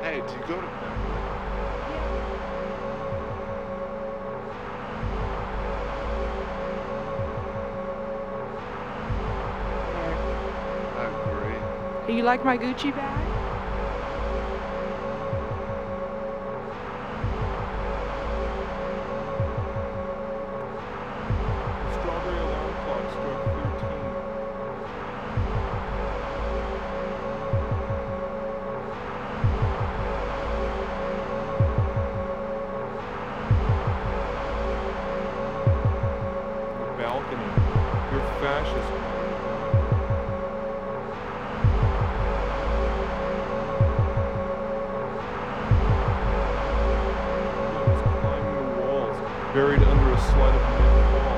Hey, do you go to Beverly? I agree. There. You like my Gucci bag? The strawberry alarm clock struck 13. The balcony. You're fascist, muttered the doctor. Hugo was climbing the walls, buried under a sleight of mid-fall.